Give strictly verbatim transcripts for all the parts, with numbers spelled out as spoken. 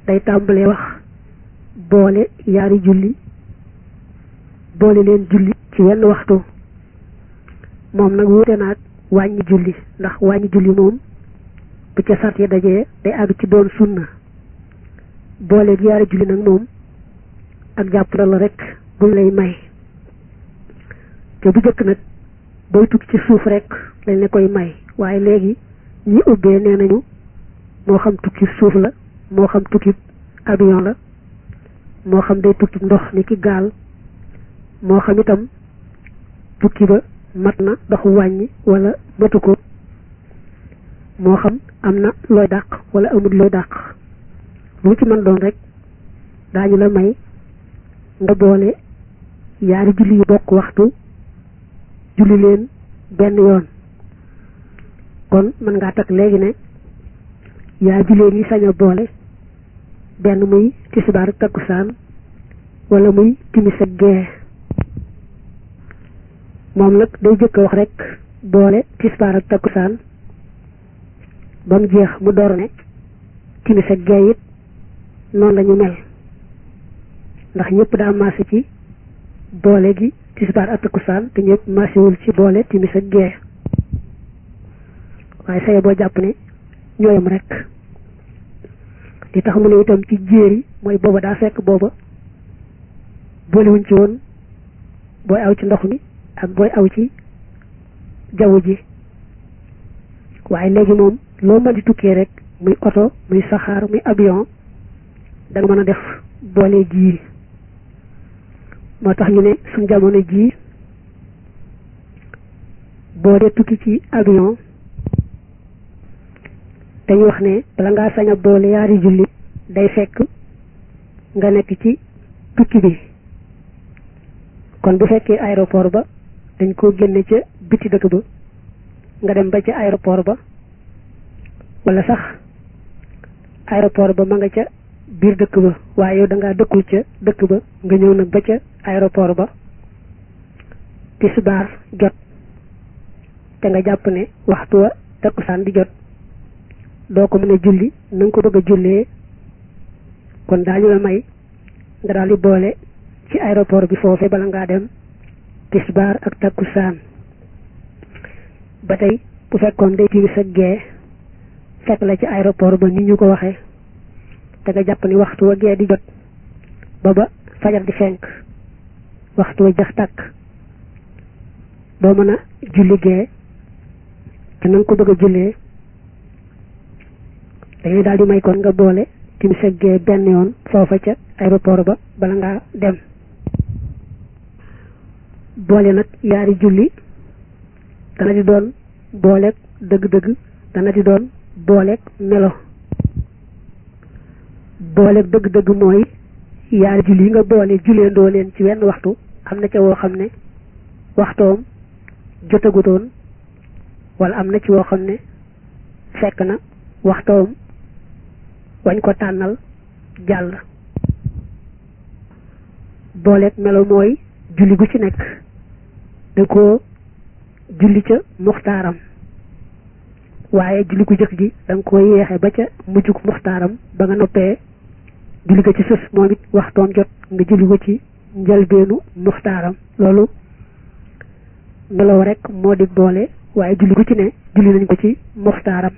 day tàmbalee wax boole yaari julli boole leen julli ci wenn waxtu moom nag wuute naag wàññi julli ndax wàññi julli moom bu ca sart yi dajee day àgg ci doon sunna boole yaari julli nag moom ak jàpp la rek buñ lay may te bu jëkk nag booy tukki ci suuf rek lañ la koy may waaye léegi ñi ubbee nee nañu moo xam tukki suuf la moo xam tukki avion la moo xam day tukki ndox ni ki gaal moo xam itam tukki ba mat na doxu wàññi wala matu ko moo xam am na looy dàq wala amul looy dàq lu ci mën doon rek daañu la may nga boole yaari julli yu bokk waxtu julli leen benn yoon kon mën ngaa takk léegi ne yaa jullee ñi sañ a boole benn muy tisbaar ak takkusaan wala muy timis ak gee moom nag day jëkk a wax rek boole tisbaar ak takkusaan ba mu jeex mu door ne timis ak gee it noonu la ñu mel ndax ñëpp daa maase ci boole gi tisbaar ak takkusaan te ñëpp maasewul ci boole timis ak gee waaye saye boo jàpp ne ñooyam rek li tax mu ne itam ci jéeri mooy booba daa fekk booba boolewuñ ci woon booy aw ci ndox mi ak booy aw ci jaww ji waaye léegi moom loo mën di tukkee rek muy oto muy saxaar muy avion da nga mën a def boole ji moo tax ñu ne suñ jamono ji boo dee tukki ci avion dañu wax ne bala ngaa sañ a boole yaari julli day fekk nga nekk ci tukki bi kon bu fekkee aéroport ba dañ koo génne ca biti dëkk ba nga dem ba ca aéroport ba wala sax aéroport ba ma nga ca biir dëkk ba waaye yow da ngaa dëkkul ca dëkk ba nga ñëw nag ba ca aéroport ba tisbaar jot te nga jàpp ne waxtu wa takkusaan di jot doo ko mën a julli na nga ko bëgg a jullee kon daañu la may nga daal di boole ci aéroport bi foofee bala ngaa dem tisbaar ak takkusaan ba tey bu fekkoon day timis ak gee fekk la ci aéroport ba ni ñu ko waxee te nga jàpp ni waxtu wa gee di jot ba ba fajar di fenk waxtu wa jax tàkk doo mën a julli gee te na nga ko bëgg a jullee dañuy daal di may kon nga boole timis ak gee benn yoon foofa ca aéroport ba bala ngaa dem boole nag yaari julli dana di doon booleeg dëgg-dëgg dana di doon booleeg melo booleeg dëgg-dëgg mooy yaari julli yi nga boole julleendoo leen ci wenn waxtu am na ca woo xam ne waxtoom jotagutoon wala am na ci woo xam ne fekk na waxtoom wañ ko tànnal jàll booleeg melo mooy julli gu ci nekk da ko julli ca muxtaaram waaye julli gu jëkk gi da nga ko yeexe ba ca mujjug muxtaaram ba nga noppee julli ko ci sës moom it waxtoom jot nga julli ko ci njëlbeenu muxtaaram loolu melaw rek moo di boole waaye julli gu ci ne julli nañ ko ci muxtaaram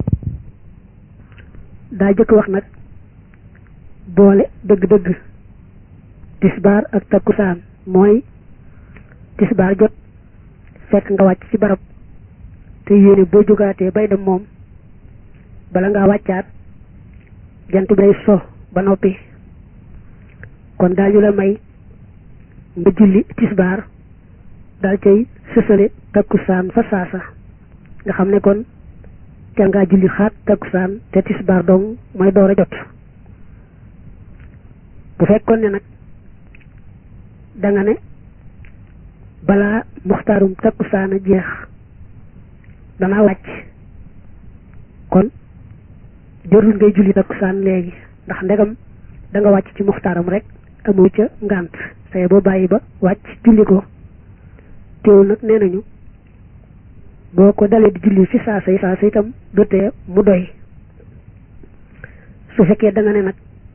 daa jëkk wax nag boole dëgg-dëgg tisbaar ak takkusaan mooy tisbaar jot fekk nga wàcc ci barab te yéene boo jógaatee bay dem moom bala ngaa wàccaat jant bi day so ba noppi kon daañu la may nga julli tisbaar daal cay sësale takkusaan fa saasa nga xam ne kon teel ngaa julli xaat takkusaan te tisbaar dong mooy door a jot bu fekkoon ne nag da nga ne balaa muxtaarum takkusaan a jeex danaa wàcc kon jarul ngay julli takkusaan léegi ndax ndegam da nga wàcc ci muxtaaram rek amoo ca ngànt say boo bàyyi ba wàcc julli ko teewul nag nee nañu boo ko dalee di julli fi saasa yi saasa itam du tee mu doy su fekkee da nga ne nag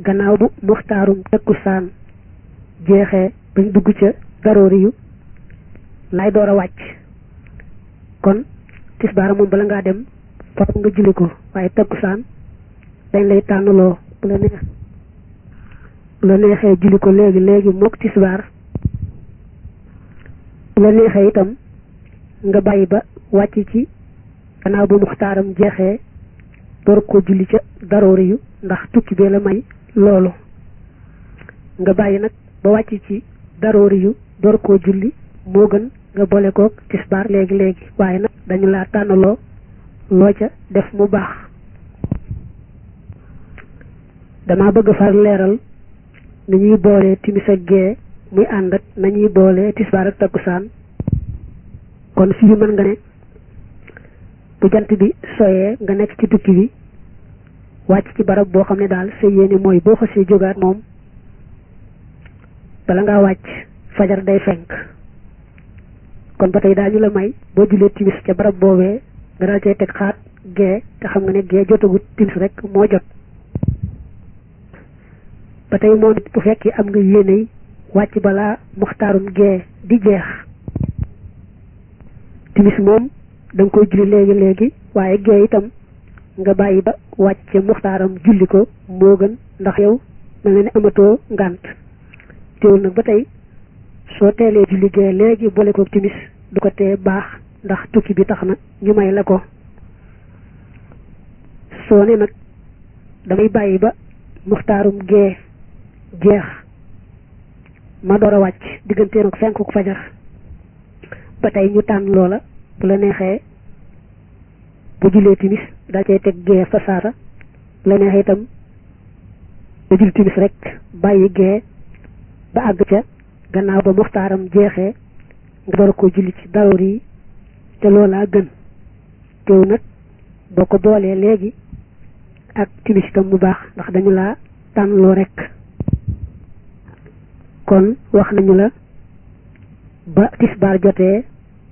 gannaaw bu muxtaarum takkusaan jeexee bañ dugg ca daroori yu lay door a wàcc kon tisbaar moom bala ngaa dem faaw nga julli ko waaye takkusaan dañ lay tànnaloo bu la neex bu la neexee julli ko léegi léegi mook tisbaar bu la neexee itam nga bàyyi ba wàcc ci gannaaw bu muxtaaram jeexee door ko julli ca daroori yu ndax tukki bee la may loolu nga bàyyi nag ba wàcc ci daroori yu door koo julli moo gën nga boole koog tisbaar léegi léegi waaye nag dañu laa tànnaloo loo ca def mu baax. dama bëgg far leeral ni ñuy boolee timis ak gee muy ànd ak nañuy boolee tisbaar ak takkusaan kon fii mën nga ne bu jant bi soyee nga nekk ci tukki bi wàcc ci barab boo xam ne daal sa yéene mooy boo xasee jógaat moom bala ngaa wàcc fajar day fenk kon ba tey daañu la may boo julee timis ca barab boobee nga daal cay teg xaat gee te xam nga ne gee jotagut timis rek moo jot ba tey moom it bu fekkee am nga yéene wàcc balaa muxtaarum gee di jeex timis moom da nga koy julli léegi léegi waaye gee itam nga bàyyi ba wàcc muxtaaram julli ko moo gën ndax yow mel na ne amatoo ngànt teewul nag ba tey soo teelee julli gee léegi boole ko timis du ko tee baax ndax tukki bi tax na ñu may la ko soo ne nag damay bàyyi ba muxtaarum gee jeex ma door a wàcc digganteem ak fenkuk fajar ba tey ñu tànn loola bu la neexee bu jullee timis daa cay teg gee fa saasa bu la neexee itam ba julli timis rek bàyyi gee ba àgg ca gannaaw ba muxtaaram jeexee nga door ko julli ci daroor yi te loolaa gën teew nag boo ko boolee léegi ak timis itam mu baax ndax dañu laa tànnloo rek kon wax nañu la ba tisbaar jotee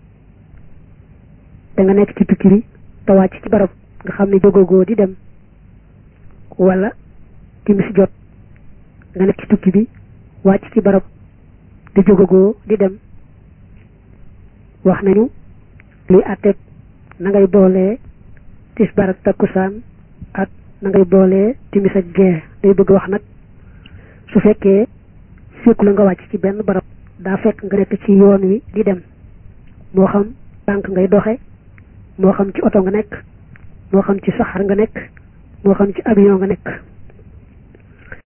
da nga nekk ci tukki bi te wàcc ci barab nga xam ne jógagoo di dem wala timis jot nga nekk ci tukki bi wàcc ci barab te jógagoo di dem wax nañu luy àtteeg na ngay boolee tisbaar ak takkusaan ak na ngay boolee timis ak gee day bëgg wax nag su fekkee fekku la nga wàcc ci benn barab daa fekk nga nekk ci yoon wi di dem moo xam tànk ngay doxe moo xam ci oto nga nekk moo xam ci saxaar nga nekk moo xam ci avion nga nekk